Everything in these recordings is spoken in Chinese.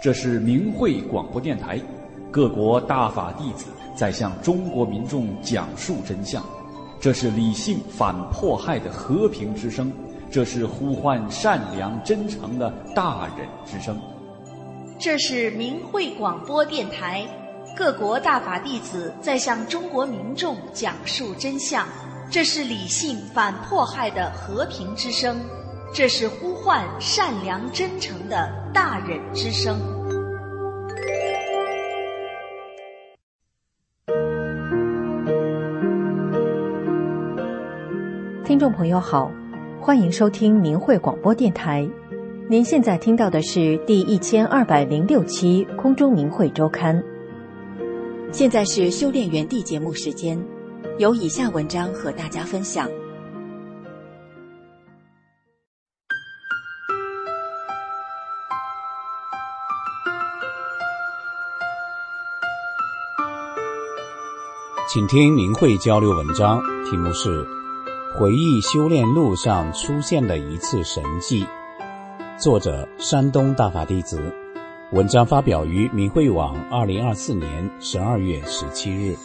这是明慧广播电台，各国大法弟子在向中国民众讲述真相。这是理性反迫害的和平之声，这是呼唤善良真诚的大忍之声。 这是明慧广播电台，各国大法弟子在向中国民众讲述真相。这是理性反迫害的和平之声，这是呼唤善良真诚的大忍之声。 听众朋友好，欢迎收听明慧广播电台。您现在听到的是第1206期空中明慧周刊。现在是修炼园地节目时间，有以下文章和大家分享。 请听明慧交流文章，题目是回忆修炼路上出现的一次神迹，作者山东大法弟子，文章发表于明慧网2024年12月17日。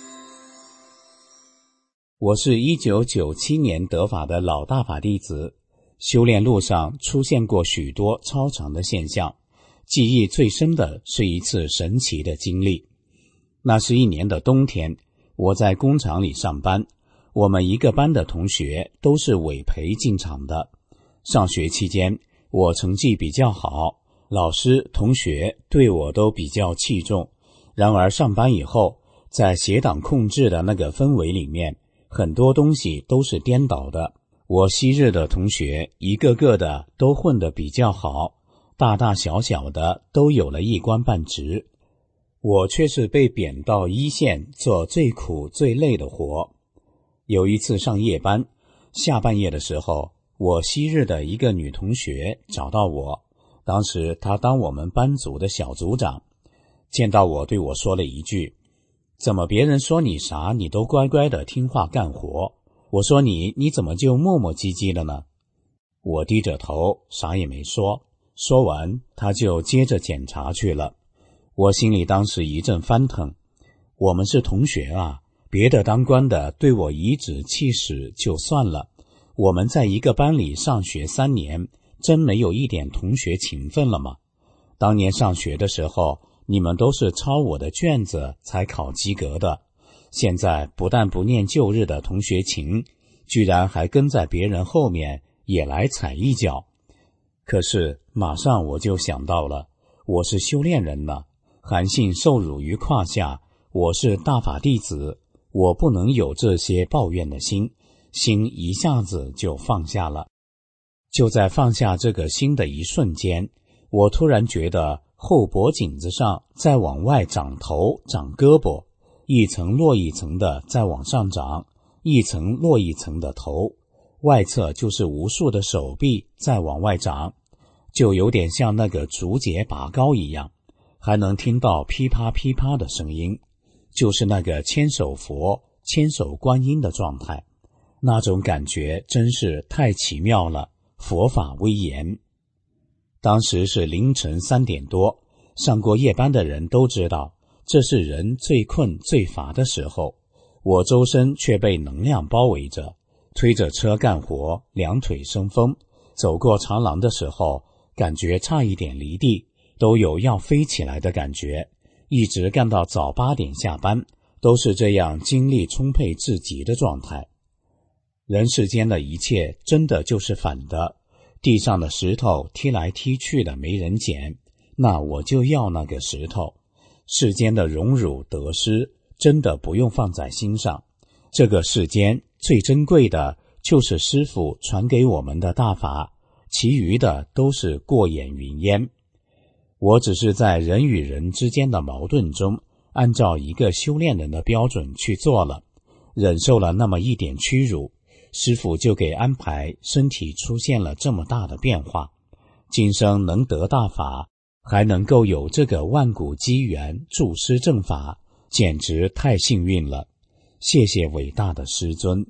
我是1997年得法的老大法弟子，修炼路上出现过许多超常的现象，记忆最深的是一次神奇的经历。那是一年的冬天，我在工厂里上班，我们一个班的同学都是委培进厂的。上学期间，我成绩比较好，老师、同学对我都比较器重。然而上班以后，在协党控制的那个氛围里面，很多东西都是颠倒的。我昔日的同学一个个的都混得比较好，大大小小的都有了一官半职，我却是被贬到一线做最苦最累的活。有一次上夜班，下半夜的时候，我昔日的一个女同学找到我，当时她当我们班组的小组长，见到我对我说了一句：怎么别人说你啥你都乖乖的听话干活，我说你怎么就磨磨唧唧了呢？我低着头啥也没说，说完她就接着检查去了。我心里当时一阵翻腾，我们是同学啊，别的当官的对我颐指气使就算了，我们在一个班里上学3年，真没有一点同学情分了吗？当年上学的时候，你们都是抄我的卷子才考及格的，现在不但不念旧日的同学情，居然还跟在别人后面也来踩一脚。可是马上我就想到了，我是修炼人呢，韩信受辱于胯下，我是大法弟子，我不能有这些抱怨的心一下子就放下了。就在放下这个心的一瞬间，我突然觉得后脖颈子上在往外长头长胳膊，一层落一层的在往上长，一层落一层的头，外侧就是无数的手臂在往外长，就有点像那个竹节拔高一样，还能听到噼啪噼啪的声音，就是那个千手佛千手观音的状态。那种感觉真是太奇妙了，佛法威严。当时是凌晨3点多，上过夜班的人都知道，这是人最困最乏的时候。我周身却被能量包围着，推着车干活，两腿生风，走过长廊的时候，感觉差一点离地，都有要飞起来的感觉，一直干到早8点下班，都是这样精力充沛至极的状态。人世间的一切真的就是反的，地上的石头踢来踢去的没人捡，那我就要那个石头。世间的荣辱得失真的不用放在心上，这个世间最珍贵的就是师父传给我们的大法，其余的都是过眼云烟。我只是在人与人之间的矛盾中，按照一个修炼人的标准去做了，忍受了那么一点屈辱，师父就给安排身体出现了这么大的变化，今生能得大法，还能够有这个万古机缘助师正法，简直太幸运了，谢谢伟大的师尊。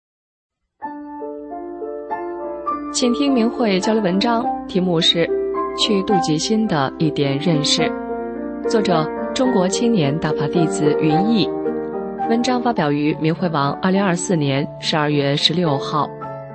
请听明慧交流文章，题目是去妒忌心的一点认识。作者：中国青年大法弟子云逸。文章发表于明慧网2024年12月16号。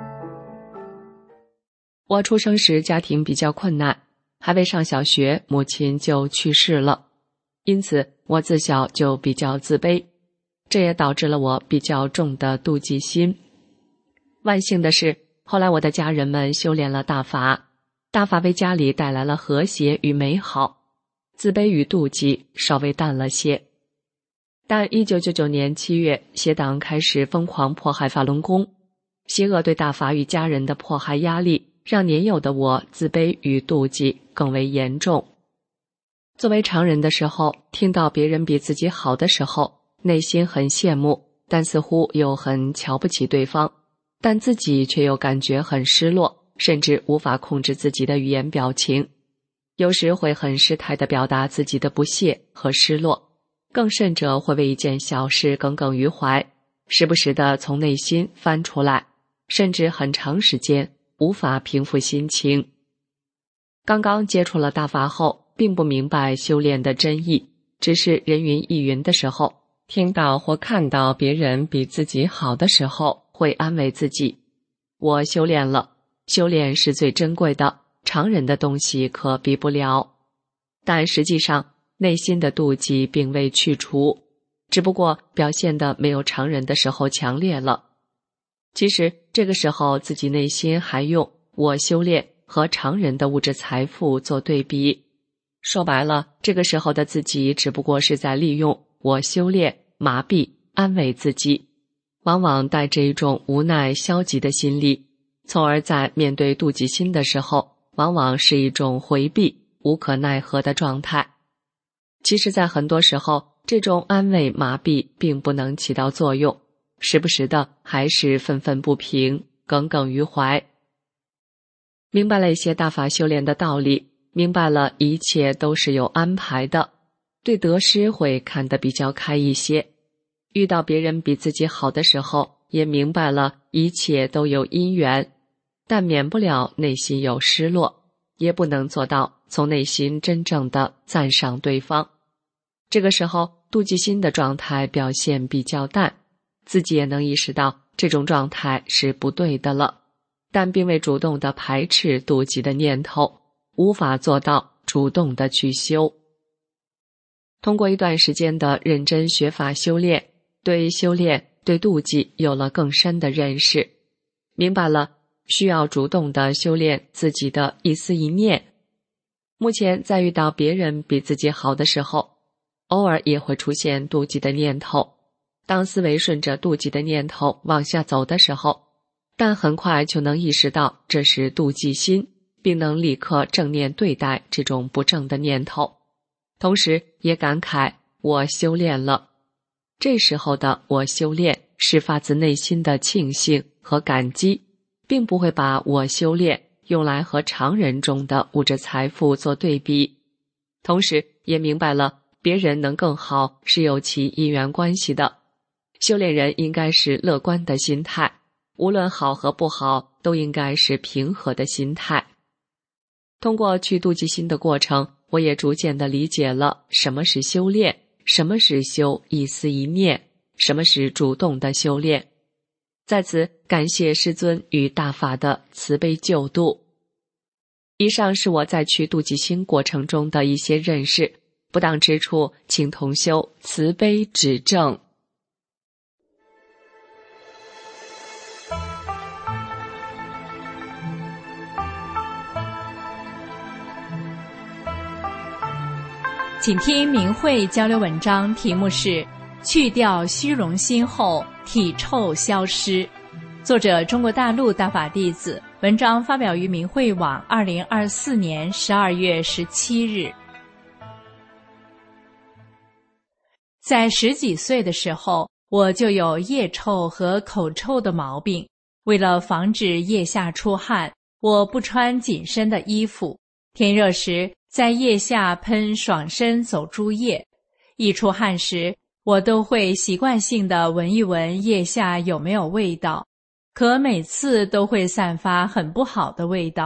我出生时家庭比较困难，还未上小学，母亲就去世了，因此我自小就比较自卑，这也导致了我比较重的妒忌心。万幸的是，后来我的家人们修炼了大法，大法为家里带来了和谐与美好，自卑与妒忌稍微淡了些。但1999年7月，邪党开始疯狂迫害法轮功，邪恶对大法与家人的迫害压力，让年幼的我自卑与妒忌更为严重。作为常人的时候，听到别人比自己好的时候，内心很羡慕，但似乎又很瞧不起对方，但自己却又感觉很失落，甚至无法控制自己的语言表情，有时会很失态地表达自己的不屑和失落，更甚者会为一件小事耿耿于怀，时不时地从内心翻出来，甚至很长时间无法平复心情。刚刚接触了大法后，并不明白修炼的真意，只是人云亦云的时候，听到或看到别人比自己好的时候，会安慰自己，我修炼了，修炼是最珍贵的，常人的东西可比不了。但实际上，内心的妒忌并未去除，只不过表现得没有常人的时候强烈了。其实这个时候自己内心还用我修炼和常人的物质财富做对比，说白了，这个时候的自己只不过是在利用我修炼麻痹安慰自己，往往带着一种无奈消极的心理，从而在面对妒忌心的时候，往往是一种回避无可奈何的状态。其实在很多时候，这种安慰麻痹并不能起到作用，时不时的还是愤愤不平，耿耿于怀。明白了一些大法修炼的道理，明白了一切都是有安排的，对得失会看得比较开一些。遇到别人比自己好的时候，也明白了一切都有因缘，但免不了内心有失落，也不能做到从内心真正的赞赏对方。这个时候，妒忌心的状态表现比较淡，自己也能意识到这种状态是不对的了，但并未主动地排斥妒忌的念头，无法做到主动地去修。通过一段时间的认真学法修炼，对修炼对妒忌有了更深的认识，明白了需要主动地修炼自己的一思一念。目前在遇到别人比自己好的时候，偶尔也会出现妒忌的念头，当思维顺着妒忌的念头往下走的时候，但很快就能意识到这是妒忌心，并能立刻正念对待这种不正的念头，同时也感慨我修炼了。这时候的我修炼是发自内心的庆幸和感激，并不会把我修炼用来和常人中的物质财富做对比，同时也明白了别人能更好是有其因缘关系的。修炼人应该是乐观的心态，无论好和不好都应该是平和的心态。通过去妒忌心的过程，我也逐渐地理解了什么是修炼，什么是修一思一念，什么是主动的修炼。在此感谢师尊与大法的慈悲救度。以上是我在去妒忌心过程中的一些认识，不当之处请同修慈悲指正。 请听明慧交流文章，题目是去掉虚荣心后体臭消失，作者中国大陆大法弟子，文章发表于明慧网2024年12月17日。在10几岁的时候，我就有腋臭和口臭的毛病，为了防止腋下出汗，我不穿紧身的衣服，天热时在腋下喷爽身走珠液，一出汗时我都会习惯性地闻一闻腋下有没有味道，可每次都会散发很不好的味道，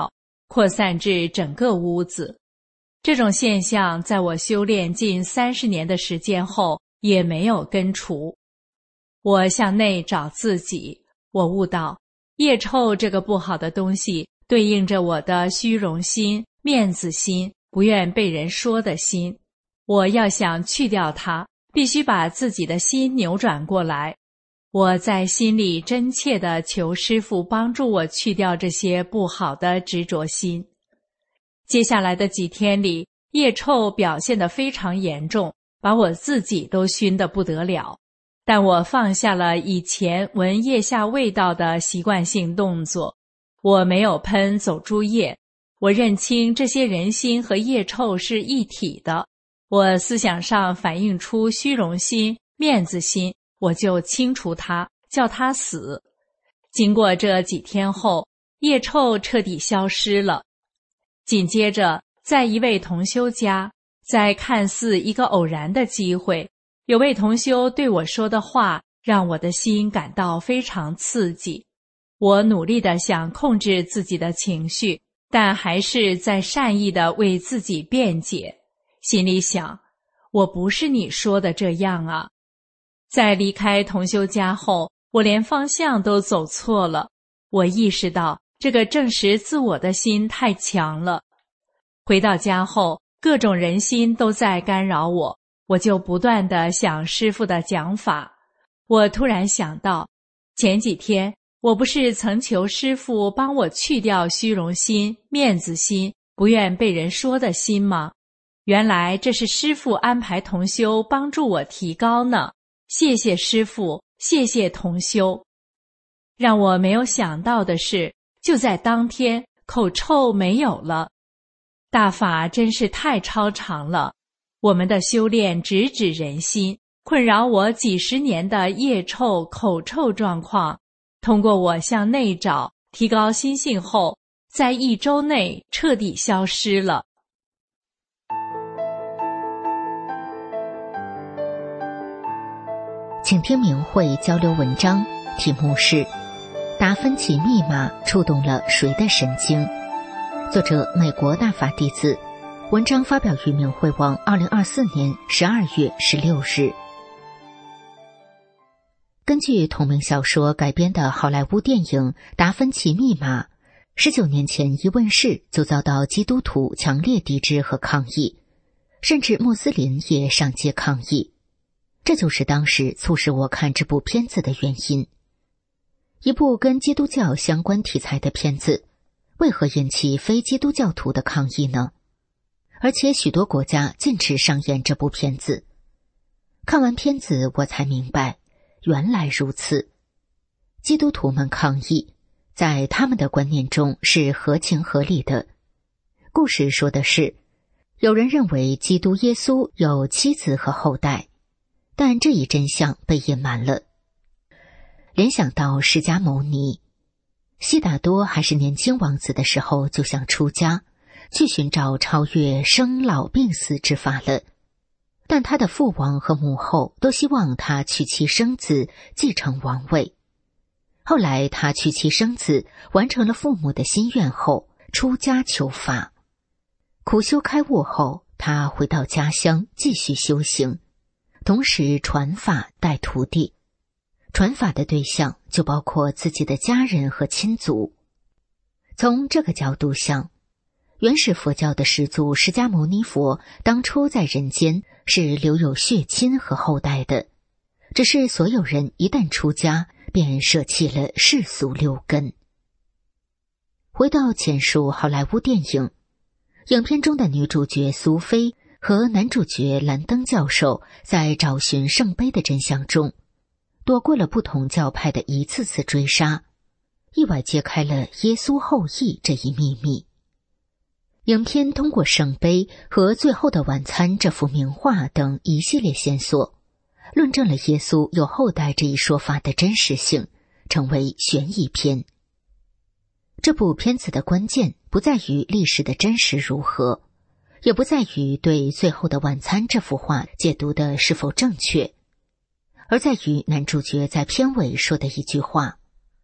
扩散至整个屋子。这种现象在我修炼近30年的时间后也没有根除。我向内找自己，我悟到业臭这个不好的东西对应着我的虚荣心、面子心、不愿被人说的心。我要想去掉它，必须把自己的心扭转过来。我在心里真切地求师父帮助我去掉这些不好的执着心。接下来的几天里，业臭表现得非常严重，把我自己都熏得不得了。但我放下了以前闻腋下味道的习惯性动作，我没有喷走猪液。我认清这些人心和业臭是一体的，我思想上反映出虚荣心、面子心，我就清除它，叫它死。经过这几天后，业臭彻底消失了。紧接着，在一位同修家，在看似一个偶然的机会，有位同修对我说的话让我的心感到非常刺激。我努力地想控制自己的情绪，但还是在善意地为自己辩解，心里想，我不是你说的这样啊。在离开同修家后，我连方向都走错了。我意识到这个证实自我的心太强了。回到家后，各种人心都在干扰我，我就不断地想师父的讲法。我突然想到，前几天我不是曾求师父帮我去掉虚荣心、面子心、不愿被人说的心吗？原来这是师父安排同修帮助我提高呢。谢谢师父，谢谢同修。让我没有想到的是，就在当天，口臭没有了。大法真是太超常了。我们的修炼直指人心，困扰我几十年的业臭、口臭状况，通过我向内找，提高心性后，在1周内彻底消失了。 请听明慧交流文章，题目是达芬奇密码触动了谁的神经？作者美国大法弟子，文章发表于明慧网2024年12月16日。根据同名小说改编的好莱坞电影《达芬奇密码》，19年前一问世就遭到基督徒强烈抵制和抗议，甚至穆斯林也上街抗议。这就是当时促使我看这部片子的原因。一部跟基督教相关题材的片子，为何引起非基督教徒的抗议呢？而且许多国家禁止上演这部片子。看完片子我才明白，原来如此。基督徒们抗议，在他们的观念中是合情合理的。故事说的是，有人认为基督耶稣有妻子和后代，但这一真相被隐瞒了。联想到释迦牟尼，悉达多还是年轻王子的时候就想出家，去寻找超越生老病死之法了。但他的父王和母后都希望他娶妻生子，继承王位。后来他娶妻生子，完成了父母的心愿后，出家求法。苦修开悟后，他回到家乡继续修行，同时传法带徒弟。传法的对象就包括自己的家人和亲族。从这个角度想，原始佛教的始祖释迦牟尼佛当初在人间是留有血亲和后代的，只是所有人一旦出家便舍弃了世俗六根。回到简述好莱坞电影，影片中的女主角苏菲和男主角兰登教授在找寻圣杯的真相中，躲过了不同教派的一次次追杀，意外揭开了耶稣后裔这一秘密。影片通过圣杯和最后的晚餐这幅名画等一系列线索，论证了耶稣有后代这一说法的真实性，成为悬疑片。这部片子的关键不在于历史的真实如何，也不在于对最后的晚餐这幅画解读的是否正确，而在于男主角在片尾说的一句话：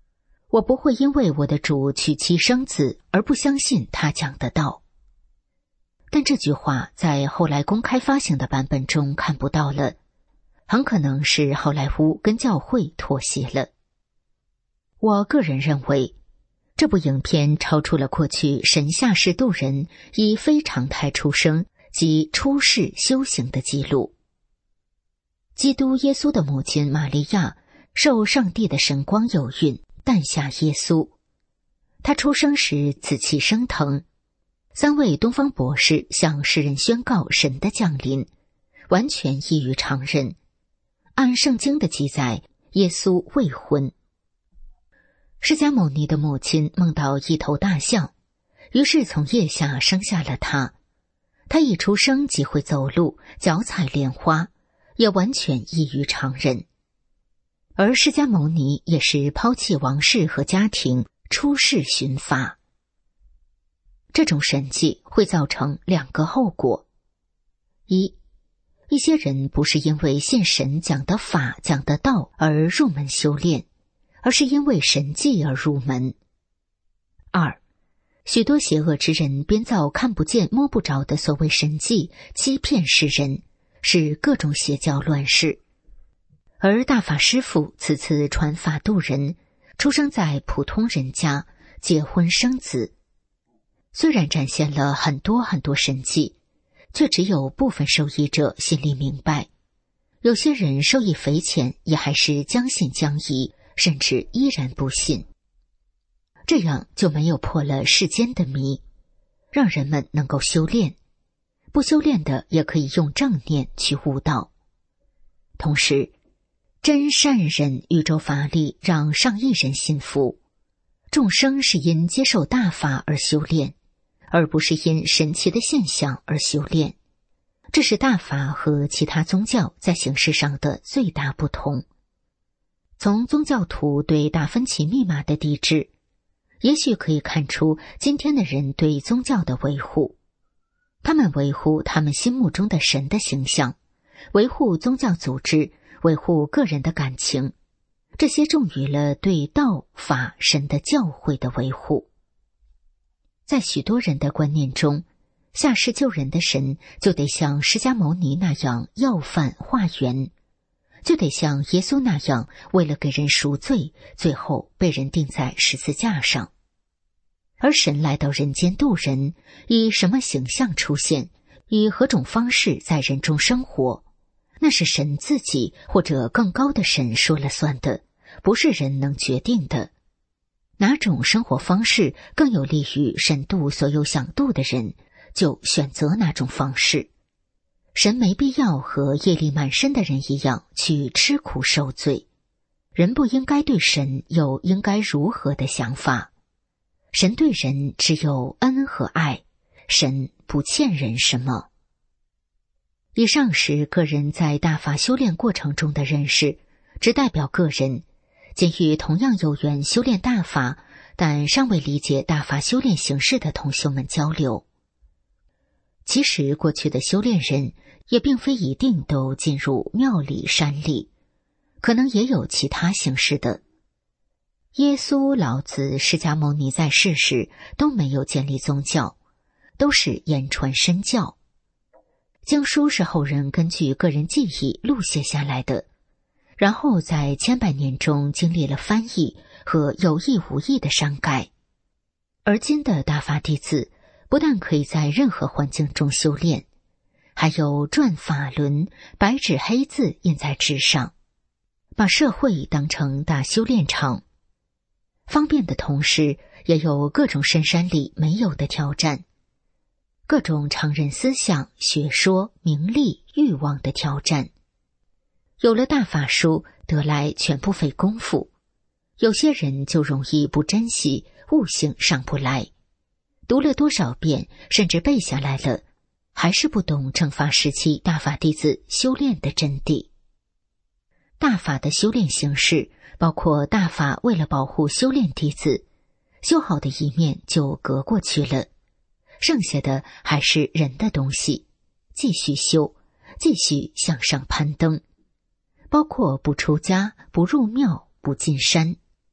我不会因为我的主娶妻生子而不相信他讲的道。但这句话在后来公开发行的版本中看不到了，很可能是好莱坞跟教会妥协了。我个人认为，这部影片超出了过去神下世渡人以非常态出生及出世修行的记录。基督耶稣的母亲玛利亚受上帝的神光有孕，诞下耶稣。他出生时紫气升腾，3位东方博士向世人宣告神的降临，完全异于常人。按圣经的记载，耶稣未婚。释迦牟尼的母亲梦到一头大象，于是从腋下生下了他。他一出生即会走路，脚踩莲花，也完全异于常人。而释迦牟尼也是抛弃王室和家庭，出世寻法。这种神迹会造成2个后果：一些人不是因为信神讲的法讲的道而入门修炼，而是因为神迹而入门。2许多邪恶之人编造看不见摸不着的所谓神迹，欺骗世人，使各种邪教乱世。而大法师父此次传法度人，出生在普通人家，结婚生子。虽然展现了很多神迹，却只有部分受益者心里明白，有些人受益匪浅，也还是将信将疑，甚至依然不信。这样就没有破了世间的谜，让人们能够修炼，不修炼的也可以用正念去悟道。同时，真善忍宇宙法力让上亿人信服，众生是因接受大法而修炼，而不是因神奇的现象而修炼。这是大法和其他宗教在形式上的最大不同。从宗教徒对达芬奇密码的抵制，也许可以看出今天的人对宗教的维护。他们维护他们心目中的神的形象，维护宗教组织，维护个人的感情，这些重于了对道法神的教诲的维护。在许多人的观念中，下世救人的神就得像释迦牟尼那样要饭化缘，就得像耶稣那样为了给人赎罪，最后被人钉在十字架上。而神来到人间度人，以什么形象出现，以何种方式在人中生活，那是神自己或者更高的神说了算的，不是人能决定的。哪种生活方式更有利于神度所有想度的人，就选择哪种方式。神没必要和业力满身的人一样去吃苦受罪，人不应该对神有应该如何的想法。神对人只有恩和爱，神不欠人什么。以上是个人在大法修炼过程中的认识，只代表个人，仅与同样有缘修炼大法但尚未理解大法修炼形式的同修们交流。其实过去的修炼人也并非一定都进入庙里山里，可能也有其他形式的。耶稣、老子、释迦牟尼在世时都没有建立宗教，都是言传身教。经书是后人根据个人记忆录写下来的，然后在千百年中经历了翻译和有意无意的删改。而今的大法弟子不但可以在任何环境中修炼，还有转法轮，白纸黑字印在纸上，把社会当成大修炼场。方便的同时，也有各种深山里没有的挑战，各种常人思想、学说、名利、欲望的挑战。有了大法书，得来全不费功夫，有些人就容易不珍惜，悟性上不来。读了多少遍，甚至背下来了，还是不懂正法时期大法弟子修炼的真谛。大法的修炼形式包括大法为了保护修炼弟子，修好的一面就隔过去了，剩下的还是人的东西，继续修，继续向上攀登，包括不出家、不入庙、不进山。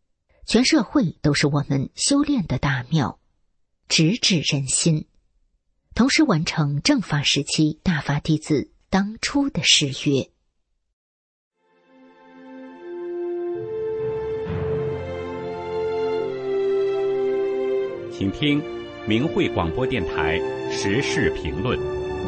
全社会都是我们修炼的大庙，直指人心，同时完成正法时期大法弟子当初的誓约。 请听明慧广播电台时事评论。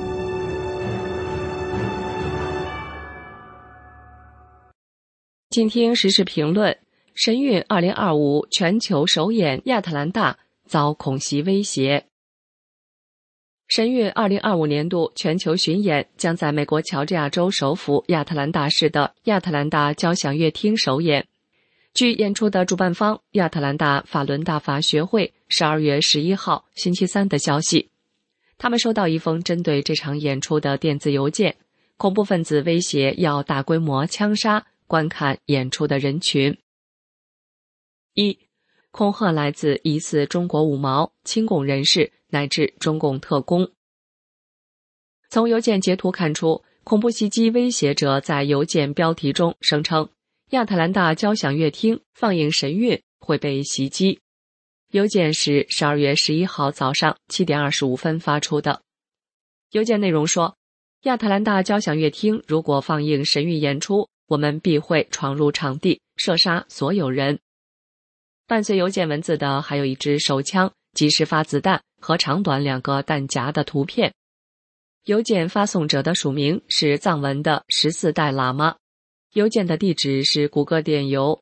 请听时事评论：神韵2025全球首演亚特兰大遭恐袭威胁。神韵2025年度全球巡演将在美国乔治亚州首府亚特兰大市的亚特兰大交响乐厅首演。据演出的主办方亚特兰大法伦大法学会12月11号星期三的消息，他们收到一封针对这场演出的电子邮件，恐怖分子威胁要大规模枪杀观看演出的人群。1. 恐吓来自疑似中国五毛、亲共人士乃至中共特工。从邮件截图看出，恐怖袭击威胁者在邮件标题中声称亚特兰大交响乐厅放映神韵会被袭击。邮件是12月11号早上7点25分发出的。邮件内容说，亚特兰大交响乐厅如果放映神韵演出，我们必会闯入场地，射杀所有人。伴随邮件文字的还有一支手枪、即时发子弹和长短2个弹夹的图片。邮件发送者的署名是藏文的14代喇嘛。邮件的地址是谷歌电邮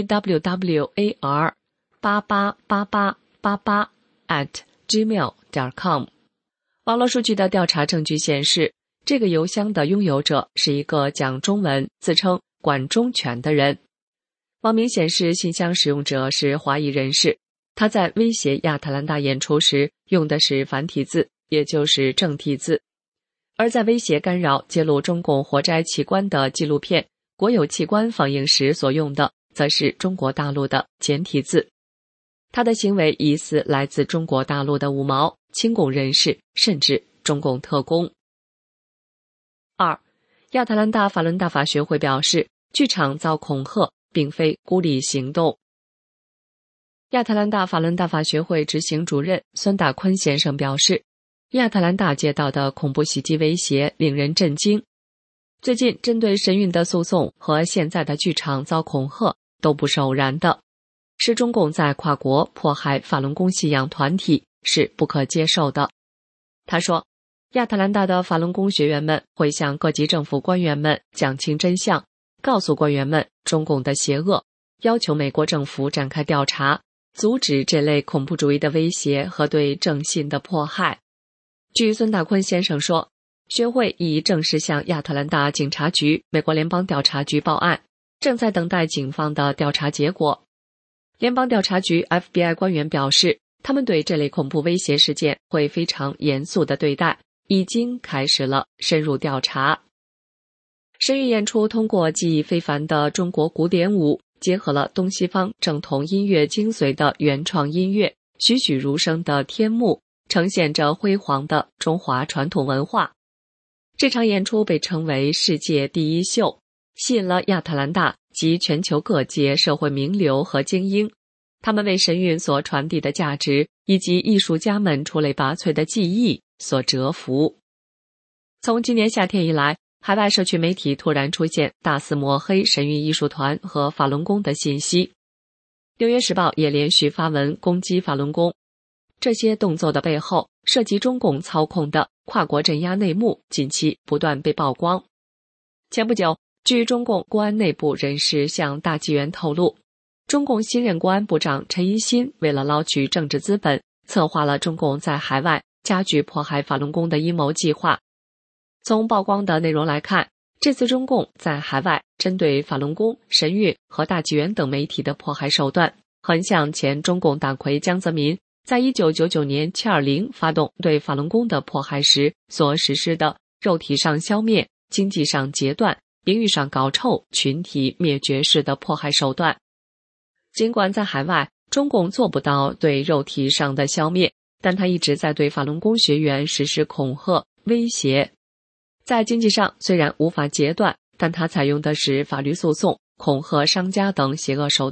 twar888888@gmail.com。网络数据的调查证据显示，这个邮箱的拥有者是一个讲中文、自称管中权的人。网名显示信箱使用者是华裔人士，他在威胁亚特兰大演出时用的是繁体字，也就是正体字，而在威胁干扰揭露中共活摘器官的纪录片国有器官放映时所用的则是中国大陆的简体字。他的行为疑似来自中国大陆的五毛、亲共人士，甚至中共特工。2. 亚特兰大法伦大法学会表示，剧场遭恐吓并非孤立行动。亚特兰大法伦大法学会执行主任孙大坤先生表示，亚特兰大接到的恐怖袭击威胁令人震惊。最近针对神韵的诉讼和现在的剧场遭恐吓都不是偶然的，是中共在跨国迫害法轮功信仰团体，是不可接受的。他说，亚特兰大的法轮功学员们会向各级政府官员们讲清真相，告诉官员们中共的邪恶，要求美国政府展开调查，阻止这类恐怖主义的威胁和对正信的迫害。据孙大坤先生说，学会已正式向亚特兰大警察局、美国联邦调查局报案，正在等待警方的调查结果。联邦调查局 FBI 官员表示，他们对这类恐怖威胁事件会非常严肃地对待，已经开始了深入调查。神韵演出通过技艺非凡的中国古典舞，结合了东西方正统音乐精髓的原创音乐，栩栩如生的天幕，呈现着辉煌的中华传统文化。这场演出被称为世界第一秀，吸引了亚特兰大及全球各界社会名流和精英，他们为神韵所传递的价值以及艺术家们出类拔萃的技艺所折服。从今年夏天以来，海外社区媒体突然出现大肆抹黑神韵艺术团和法轮功的信息。纽约时报也连续发文攻击法轮功。这些动作的背后涉及中共操控的跨国镇压内幕，近期不断被曝光。前不久，据中共公安内部人士向大纪元透露，中共新任国安部长陈一新为了捞取政治资本，策划了中共在海外加剧迫害法轮功的阴谋计划。从曝光的内容来看，这次中共在海外针对法轮功、神韵和大纪元等媒体的迫害手段，很像前中共党魁江泽民在1999年720发动对法轮功的迫害时所实施的肉体上消灭、经济上截断、名誉上搞臭、群体灭绝式的迫害手段。尽管在海外中共做不到对肉体上的消灭，但他一直在对法轮功学员实施恐吓、威胁。在经济上虽然无法截断，但他采用的是法律诉讼、恐吓商家等邪恶手段，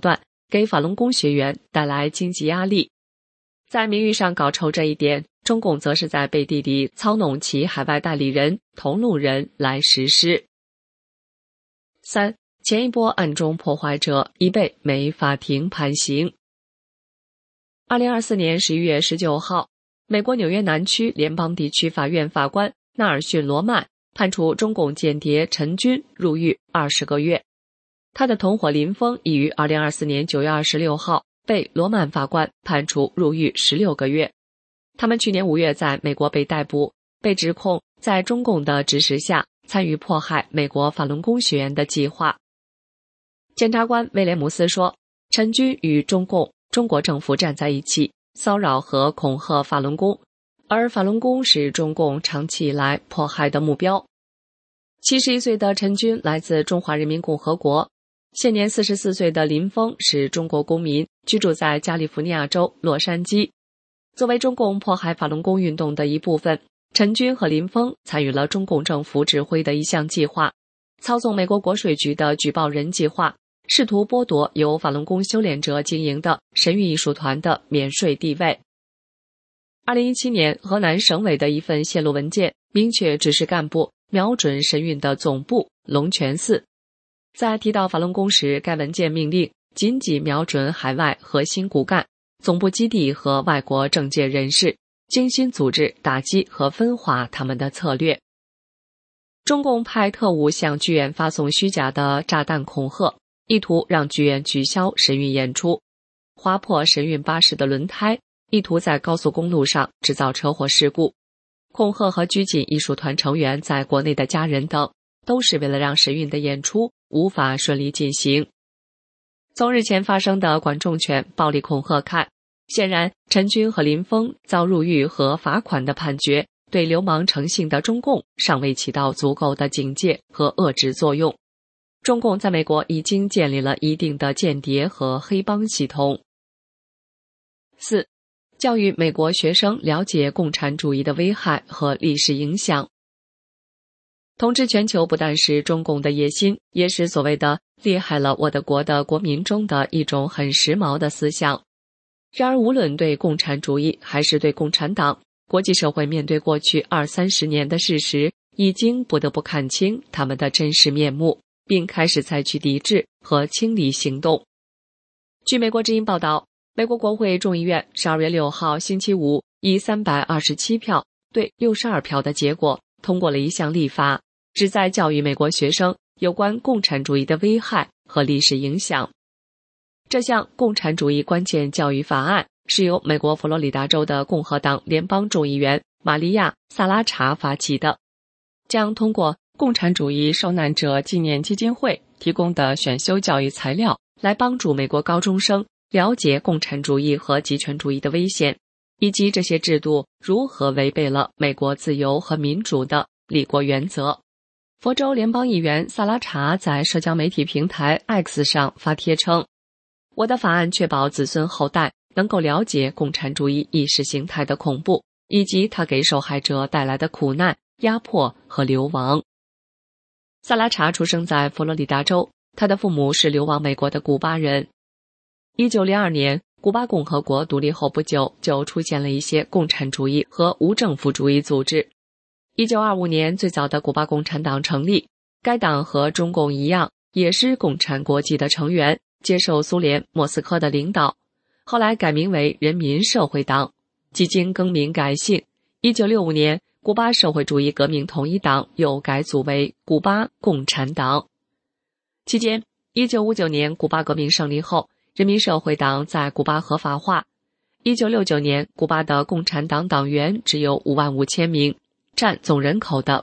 给法轮功学员带来经济压力。在名誉上搞臭这一点，中共则是在背地里操弄其海外代理人、同路人来实施。3. 前一波暗中破坏者已被美法庭判刑。2024年11月19号，美国纽约南区联邦地区法院法官纳尔逊·罗曼判处中共间谍陈军入狱20个月。他的同伙林峰已于2024年9月26号被罗曼法官判处入狱16个月。他们去年5月在美国被逮捕，被指控在中共的指使下参与迫害美国法轮功学员的计划。检察官威廉姆斯说，陈军与中国政府站在一起，骚扰和恐吓法轮功，而法轮功是中共长期以来迫害的目标。71岁的陈军来自中华人民共和国，现年44岁的林峰是中国公民，居住在加利福尼亚州洛杉矶。作为中共迫害法轮功运动的一部分，陈军和林峰参与了中共政府指挥的一项计划，操纵美国国税局的举报人计划，试图剥夺由法轮功修炼者经营的神谕艺术团的免税地位。2017年，河南省委的一份泄露文件明确指示干部瞄准神韵的总部龙泉寺。在提到法轮功时，该文件命令仅仅瞄准海外核心骨干、总部基地和外国政界人士，精心组织打击和分化他们的策略。中共派特务向剧院发送虚假的炸弹恐吓，意图让剧院取消神韵演出，划破神韵巴士的轮胎，意图在高速公路上制造车祸事故，恐吓和拘禁艺术团成员在国内的家人等，都是为了让神韵的演出无法顺利进行。从日前发生的管仲拳暴力恐吓看，显然陈军和林峰遭入狱和罚款的判决，对流氓成性的中共尚未起到足够的警戒和遏制作用。中共在美国已经建立了一定的间谍和黑帮系统。4. 教育美国学生了解共产主义的危害和历史影响。统治全球不但是中共的野心，也是所谓的厉害了我的国的国民中的一种很时髦的思想。然而无论对共产主义还是对共产党，国际社会面对过去20-30年的事实，已经不得不看清他们的真实面目，并开始采取抵制和清理行动。据美国之音报道，美国国会众议院12月6号星期五以327票对62票的结果通过了一项立法，旨在教育美国学生有关共产主义的危害和历史影响。这项共产主义关键教育法案是由美国佛罗里达州的共和党联邦众议员玛利亚·萨拉查发起的，将通过共产主义受难者纪念基金会提供的选修教育材料，来帮助美国高中生了解共产主义和极权主义的危险，以及这些制度如何违背了美国自由和民主的立国原则。佛州联邦议员萨拉查在社交媒体平台 X 上发帖称，我的法案确保子孙后代能够了解共产主义意识形态的恐怖，以及它给受害者带来的苦难、压迫和流亡。萨拉查出生在佛罗里达州，他的父母是流亡美国的古巴人。1902年，古巴共和国独立后不久，就出现了一些共产主义和无政府主义组织。1925年，最早的古巴共产党成立，该党和中共一样，也是共产国际的成员，接受苏联莫斯科的领导，后来改名为人民社会党，几经更名改姓。1965年，古巴社会主义革命统一党又改组为古巴共产党。期间，1959年古巴革命胜利后，人民社会党在古巴合法化。1969年，古巴的共产党党员只有55000名，占总人口的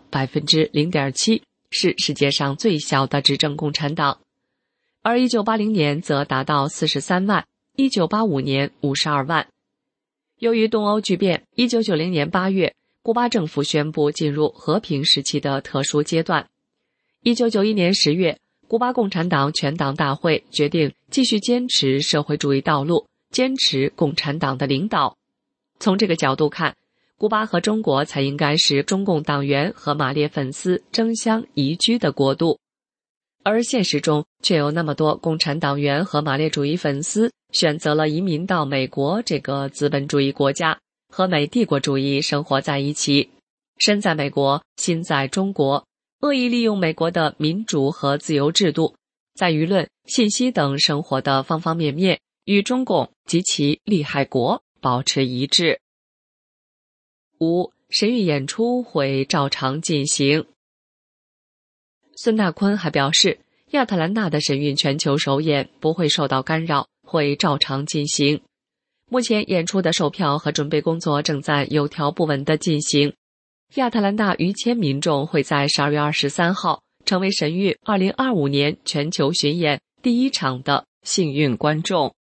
0.7%， 是世界上最小的执政共产党。而1980年则达到43万，1985年52万。由于东欧剧变，1990年8月，古巴政府宣布进入和平时期的特殊阶段。1991年10月，古巴共产党全党大会决定继续坚持社会主义道路，坚持共产党的领导。从这个角度看，古巴和中国才应该是中共党员和马列粉丝争相移居的国度。 而现实中却有那么多共产党员和马列主义粉丝选择了移民到美国这个资本主义国家，和美帝国主义生活在一起。身在美国，心在中国，恶意利用美国的民主和自由制度，在舆论、信息等生活的方方面面，与中共及其利害国保持一致。5. 神韵演出会照常进行。孙大坤还表示，亚特兰大的神韵全球首演不会受到干扰，会照常进行。目前演出的售票和准备工作正在有条不紊地进行。亚特兰大逾千民众会在12月23号成为神韵2025年全球巡演第一场的幸运观众。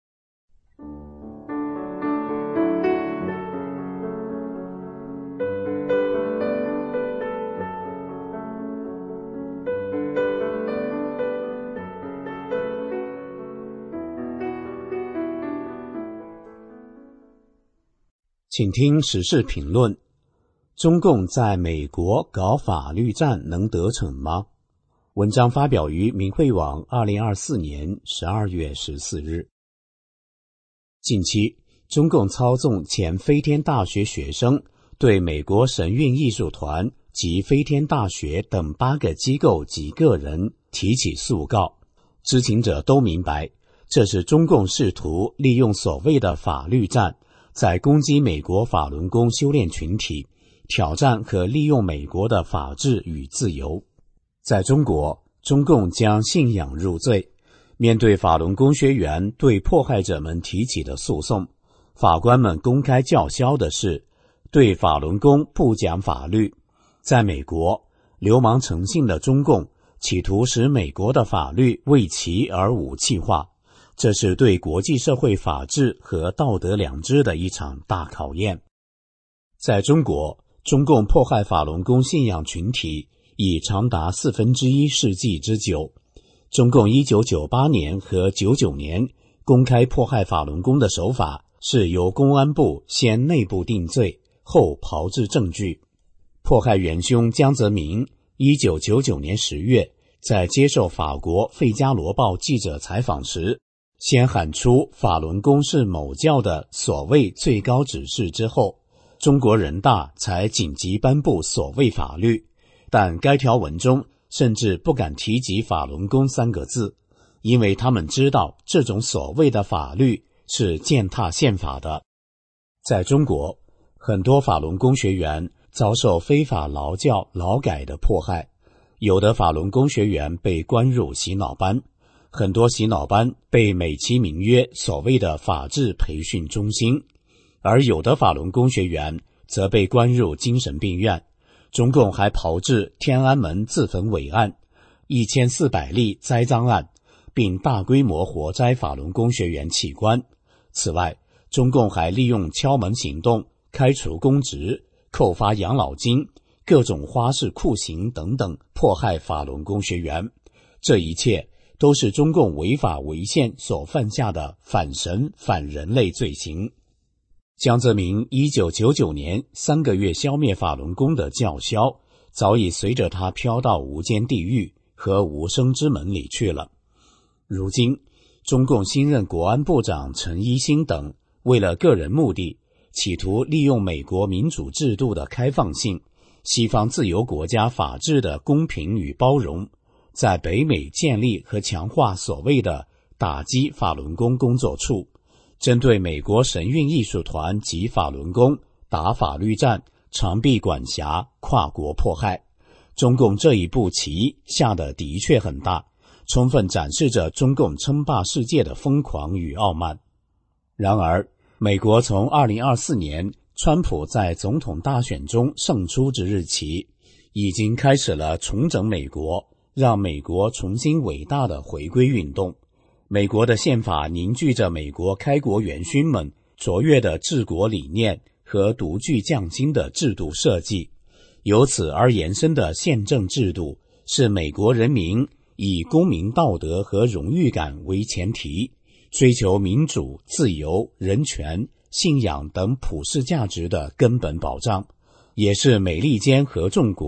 请听时事评论：中共在美国搞法律战能得逞吗？文章发表于明慧网2024年12月14日。近期，中共操纵前飞天大学学生对美国神韵艺术团及飞天大学等8个机构及个人提起诉告，知情者都明白，这是中共试图利用所谓的法律战，在攻击美国法轮功修炼群体，挑战和利用美国的法治与自由。在中国，中共将信仰入罪。面对法轮功学员对迫害者们提起的诉讼，法官们公开叫嚣的是对法轮功不讲法律。在美国，流氓成性的中共企图使美国的法律为其而武器化，这是对国际社会法治和道德良知的一场大考验。在中国，中共迫害法轮功信仰群体已长达1/4世纪之久。中共1998年和99年公开迫害法轮功的手法是由公安部先内部定罪，后炮制证据。迫害元凶江泽民1999年10月在接受法国《费加罗报》记者采访时，先喊出法轮功是某教的所谓最高指示之后，中国人大才紧急颁布所谓法律，但该条文中甚至不敢提及法轮功3个字，因为他们知道这种所谓的法律是践踏宪法的。在中国，很多法轮功学员遭受非法劳教劳改的迫害，有的法轮功学员被关入洗脑班，很多洗脑班被美其名曰所谓的法治培训中心，而有的法轮功学员则被关入精神病院。中共还炮制天安门自焚伪案、1400例栽赃案，并大规模活摘法轮功学员器官。此外，中共还利用敲门行动、开除公职、扣发养老金、各种花式酷刑等等迫害法轮功学员。这一切都是中共违法违宪所犯下的反神反人类罪行。江泽民1999年3个月消灭法轮功的叫嚣，早已随着他飘到无间地狱和无声之门里去了。如今，中共新任国安部长陈一新等为了个人目的，企图利用美国民主制度的开放性、西方自由国家法治的公平与包容，在北美建立和强化所谓的打击法轮功工作处，针对美国神韵艺术团及法轮功打法律战，长臂管辖，跨国迫害。中共这一步棋下得的确很大，充分展示着中共称霸世界的疯狂与傲慢。然而，美国从2024年川普在总统大选中胜出之日起，已经开始了重整美国，让美国重新伟大的回归运动。美国的宪法凝聚着美国开国元勋们卓越的治国理念和独具匠心的制度设计，由此而延伸的宪政制度是美国人民以公民道德和荣誉感为前提，追求民主、自由、人权、信仰等普世价值的根本保障，也是美利坚合众国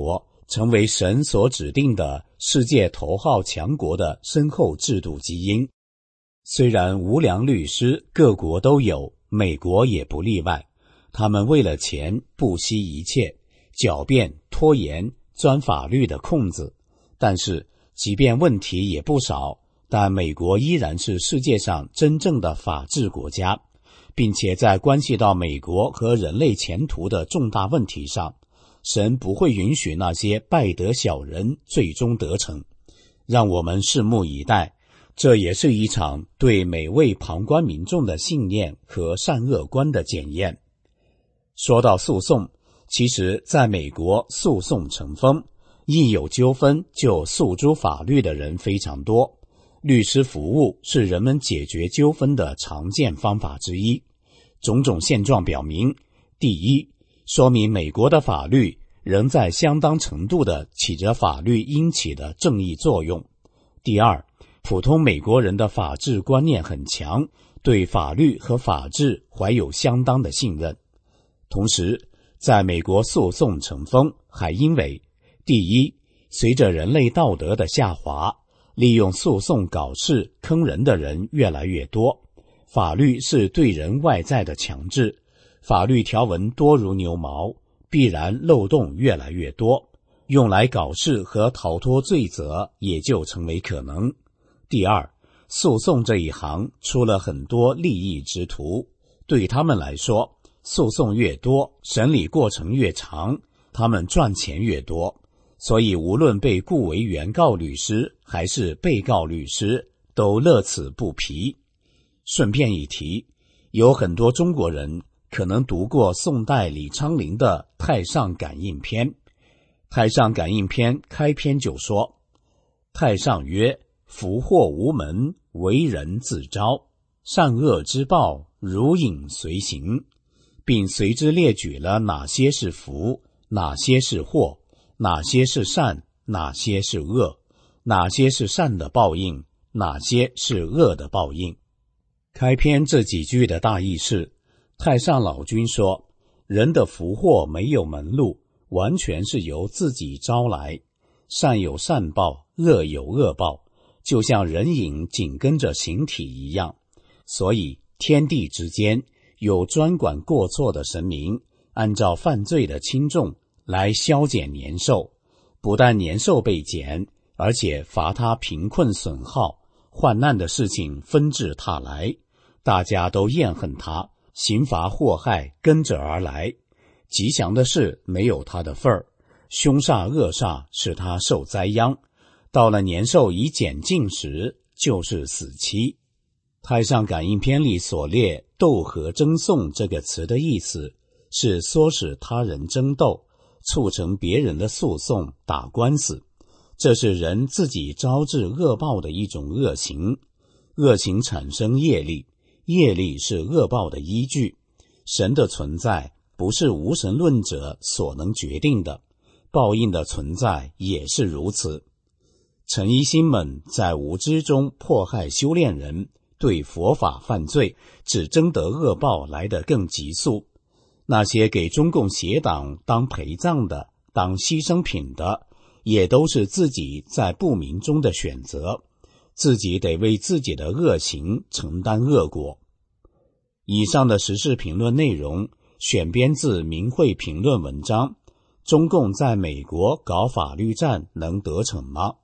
成为神所指定的世界头号强国的深厚制度基因。虽然无良律师各国都有，美国也不例外，他们为了钱不惜一切，狡辩、拖延、钻法律的空子。但是即便问题也不少，但美国依然是世界上真正的法治国家，并且在关系到美国和人类前途的重大问题上，神不会允许那些败德小人最终得逞。让我们拭目以待，这也是一场对每位旁观民众的信念和善恶观的检验。说到诉讼，其实在美国诉讼成风，一有纠纷就诉诸法律的人非常多。律师服务是人们解决纠纷的常见方法之一。种种现状表明，第一，说明美国的法律仍在相当程度地起着法律应起的正义作用。第二，普通美国人的法治观念很强，对法律和法治怀有相当的信任。同时，在美国诉讼成风，还因为第一，随着人类道德的下滑，利用诉讼搞事坑人的人越来越多。法律是对人外在的强制，法律条文多如牛毛，必然漏洞越来越多，用来搞事和逃脱罪责也就成为可能。第二，诉讼这一行出了很多利益之徒，对他们来说，诉讼越多，审理过程越长，他们赚钱越多，所以无论被雇为原告律师还是被告律师，都乐此不疲。顺便一提，有很多中国人可能读过宋代李昌龄的《太上感应篇》。《太上感应篇》开篇就说：太上曰，福祸无门，为人自招，善恶之报，如影随形，并随之列举了哪些是福，哪些是祸，哪些是善，哪些是恶，哪些是善的报应，哪些是恶的报应。开篇这几句的大意是，太上老君说，人的福祸没有门路，完全是由自己招来，善有善报，恶有恶报，就像人影紧跟着形体一样。所以天地之间有专管过错的神明，按照犯罪的轻重来削减年寿，不但年寿被减，而且罚他贫困损耗，患难的事情纷至沓来，大家都厌恨他，刑罚祸害跟着而来。吉祥的事没有他的份儿，凶煞恶煞使他受灾殃，到了年寿已减尽时，就是死期。太上感应篇里所列斗和争讼这个词的意思，是唆使他人争斗，促成别人的诉讼打官司，这是人自己招致恶报的一种恶行。恶行产生业力，业力是恶报的依据。神的存在不是无神论者所能决定的，报应的存在也是如此。陈一心们在无知中迫害修炼人，对佛法犯罪，只争得恶报来得更急速。那些给中共邪党当陪葬的，当牺牲品的，也都是自己在不明中的选择，自己得为自己的恶行承担恶果。以上的时事评论内容选编自明慧评论文章，中共在美国搞法律战能得逞吗？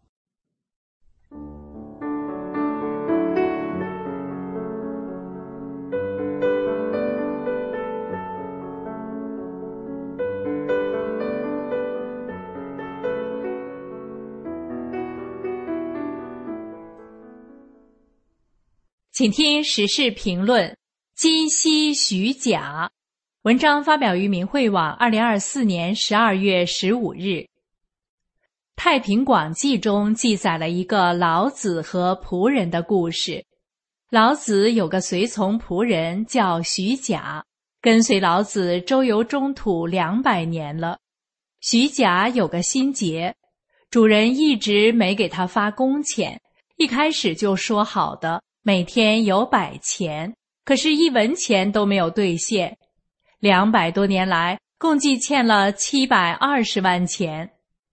请听时事评论：今昔许甲。文章发表于明慧网2024年12月15日。太平广记中记载了一个老子和仆人的故事。老子有个随从仆人叫许甲，跟随老子周游中土200年了。许甲有个心结，主人一直没给他发工钱，一开始就说好的，每天有100钱，可是1文钱都没有兑现。200多年来，共计欠了720万钱。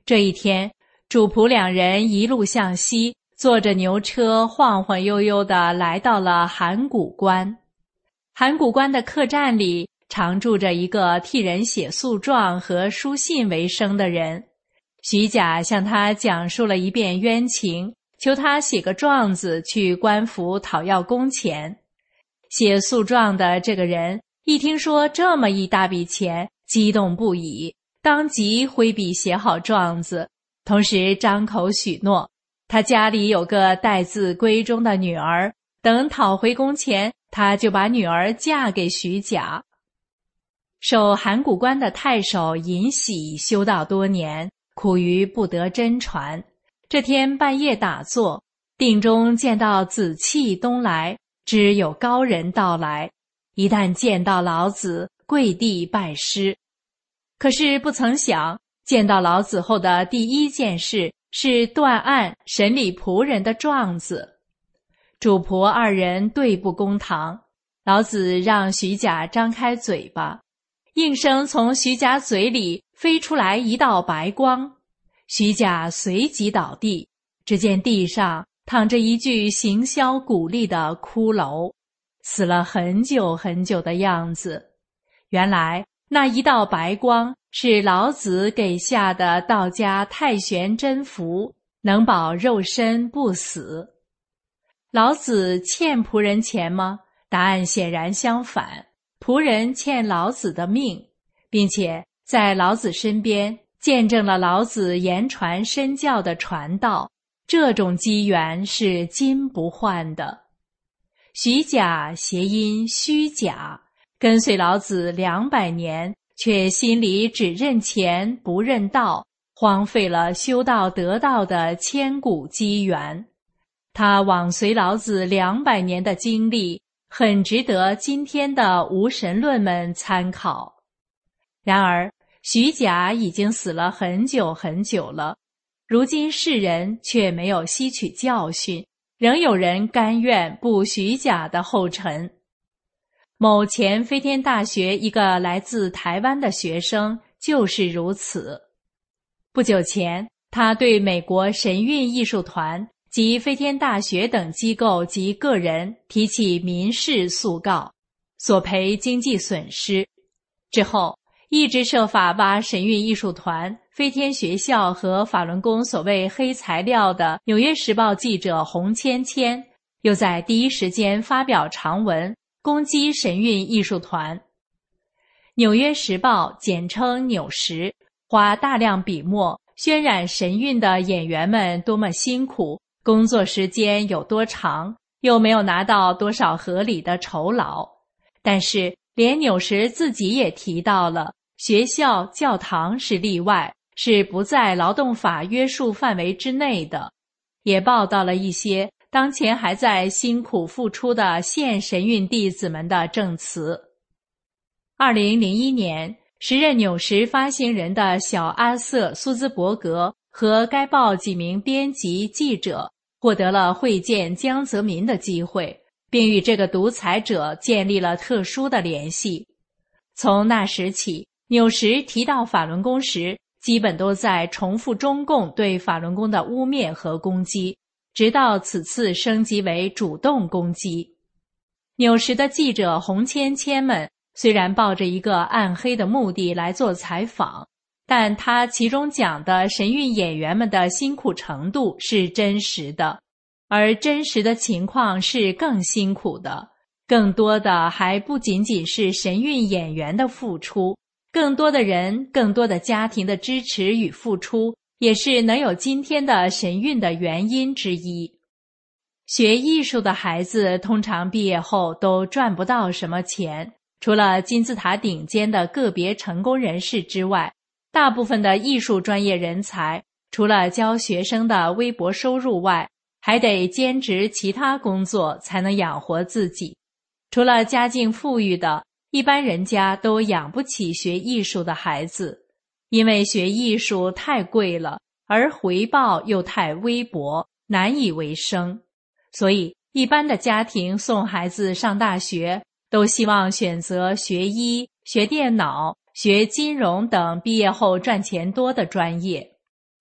这一天，主仆两人一路向西，坐着牛车晃晃悠悠地来到了函谷关。函谷关的客栈里常住着一个替人写诉状和书信为生的人。徐甲向他讲述了一遍冤情，求他写个状子去官府讨要工钱。写诉状的这个人一听说这么一大笔钱，激动不已，当即挥笔写好状子，同时张口许诺，他家里有个待字闺中的女儿，等讨回工钱，他就把女儿嫁给徐甲。守函谷关的太守尹喜修道多年，苦于不得真传。这天半夜打坐，定中见到紫气东来，知有高人到来，一旦见到老子，跪地拜师。可是不曾想，见到老子后的第一件事是断案审理仆人的状子。主仆二人对簿公堂，老子让徐甲张开嘴巴，应声从徐甲嘴里飞出来一道白光，徐甲随即倒地，只见地上躺着一具形销骨立的骷髅，死了很久很久的样子。原来那一道白光是老子给下的道家太玄真符，能保肉身不死。老子欠仆人钱吗？答案显然相反，仆人欠老子的命，并且在老子身边见证了老子言传身教的传道，这种机缘是金不换的。徐甲谐音虚假，跟随老子200年，却心里只认钱不认道，荒废了修道得道的千古机缘。他往随老子200年的经历，很值得今天的无神论们参考。然而徐甲已经死了很久很久了，如今世人却没有吸取教训，仍有人甘愿步徐甲的后尘。某前飞天大学一个来自台湾的学生就是如此。不久前，他对美国神韵艺术团及飞天大学等机构及个人提起民事诉告，索赔经济损失。之后一直设法把神韵艺术团、飞天学校和法轮功所谓黑材料的《纽约时报》记者洪芊芊，又在第一时间发表长文攻击神韵艺术团。《纽约时报》简称纽时，花大量笔墨渲染神韵的演员们多么辛苦，工作时间有多长，又没有拿到多少合理的酬劳。但是连纽时自己也提到了，学校、教堂是例外，是不在劳动法约束范围之内的，也报道了一些当前还在辛苦付出的现神韵弟子们的证词。2001年，时任纽时发行人的小阿瑟·苏兹伯格和该报几名编辑记者获得了会见江泽民的机会，并与这个独裁者建立了特殊的联系。从那时起，纽时提到法轮功时，基本都在重复中共对法轮功的污蔑和攻击，直到此次升级为主动攻击。纽时的记者洪芊芊们虽然抱着一个暗黑的目的来做采访，但他其中讲的神韵演员们的辛苦程度是真实的，而真实的情况是更辛苦的，更多的还不仅仅是神韵演员的付出，更多的人、更多的家庭的支持与付出，也是能有今天的神韵的原因之一。学艺术的孩子通常毕业后都赚不到什么钱，除了金字塔顶尖的个别成功人士之外，大部分的艺术专业人才，除了教学生的微薄收入外，还得兼职其他工作才能养活自己。除了家境富裕的，一般人家都养不起学艺术的孩子，因为学艺术太贵了，而回报又太微薄，难以为生。所以一般的家庭送孩子上大学，都希望选择学医、学电脑、学金融等毕业后赚钱多的专业。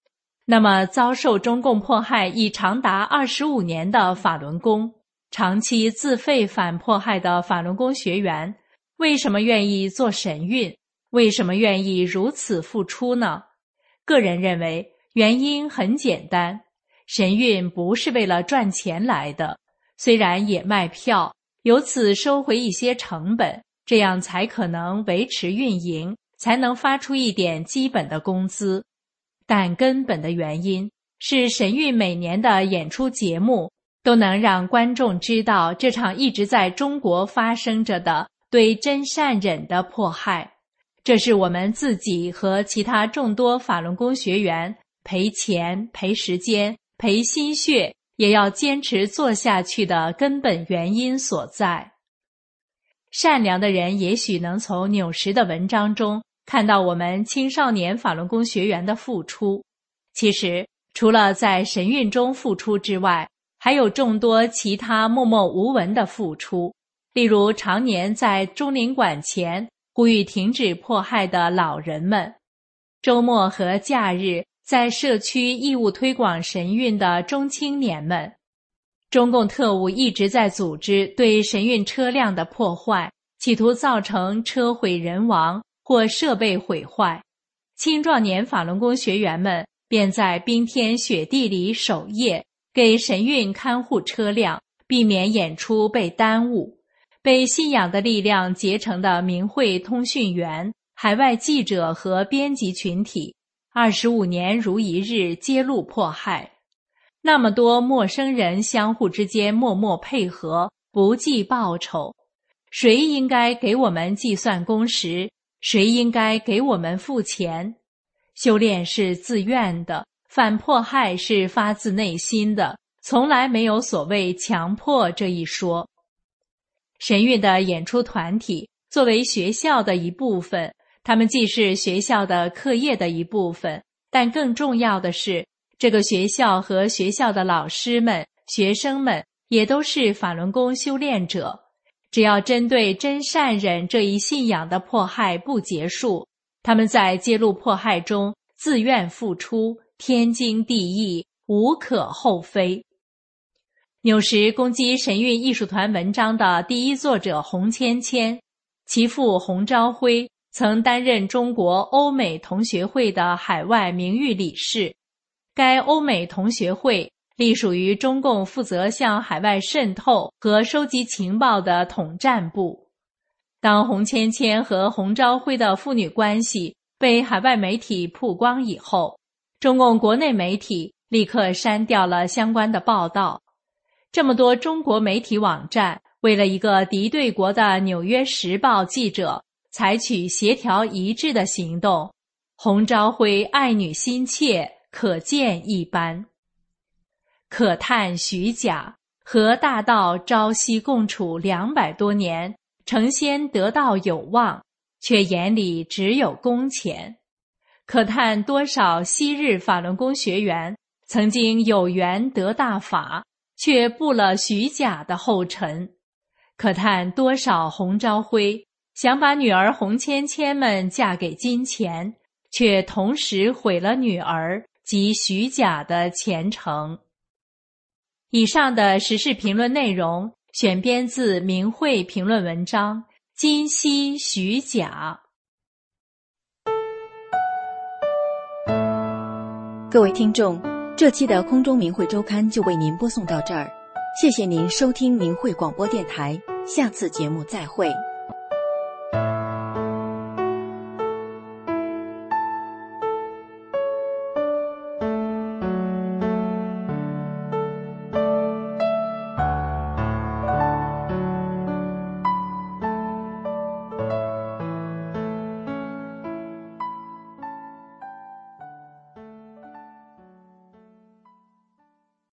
那么遭受中共迫害已长达25年的法轮功，长期自费反迫害的法轮功学员，为什么愿意做神韵？为什么愿意如此付出呢？个人认为原因很简单，神韵不是为了赚钱来的，虽然也卖票，由此收回一些成本，这样才可能维持运营，才能发出一点基本的工资。但根本的原因是神韵每年的演出节目都能让观众知道这场一直在中国发生着的对真善忍的迫害，这是我们自己和其他众多法轮功学员赔钱、赔时间、赔心血也要坚持做下去的根本原因所在。善良的人也许能从纽时的文章中看到我们青少年法轮功学员的付出。其实除了在神韵中付出之外，还有众多其他默默无闻的付出，例如常年在中领馆前呼吁停止迫害的老人们，周末和假日在社区义务推广神韵的中青年们，中共特务一直在组织对神韵车辆的破坏，企图造成车毁人亡或设备毁坏。青壮年法轮功学员们便在冰天雪地里守夜，给神韵看护车辆，避免演出被耽误。被信仰的力量结成的明慧通讯员、海外记者和编辑群体25年如一日揭露迫害。那么多陌生人相互之间默默配合，不计报酬。谁应该给我们计算工时？谁应该给我们付钱？修炼是自愿的，反迫害是发自内心的，从来没有所谓强迫这一说。神韵的演出团体作为学校的一部分，他们既是学校的课业的一部分，但更重要的是，这个学校和学校的老师们、学生们也都是法轮功修炼者。只要针对真善忍这一信仰的迫害不结束，他们在揭露迫害中自愿付出，天经地义，无可厚非。纽时攻击神韵艺术团文章的第一作者洪芊芊，其父洪朝辉曾担任中国欧美同学会的海外名誉理事。该欧美同学会隶属于中共负责向海外渗透和收集情报的统战部。当洪芊芊和洪朝辉的父女关系被海外媒体曝光以后，中共国内媒体立刻删掉了相关的报道。这么多中国媒体网站为了一个敌对国的《纽约时报》记者采取协调一致的行动，洪朝辉爱女心切，可见一斑。可叹徐甲和大道朝夕共处200多年，成仙得道有望，却眼里只有工钱。可叹多少昔日法轮功学员曾经有缘得大法，却步了徐甲的后尘。可叹多少洪朝辉想把女儿洪芊芊们嫁给金钱，却同时毁了女儿及徐甲的前程。以上的时事评论内容选编自明慧评论文章《今夕徐甲》。 各位听众，这期的空中明慧周刊就为您播送到这儿，谢谢您收听明慧广播电台，下次节目再会。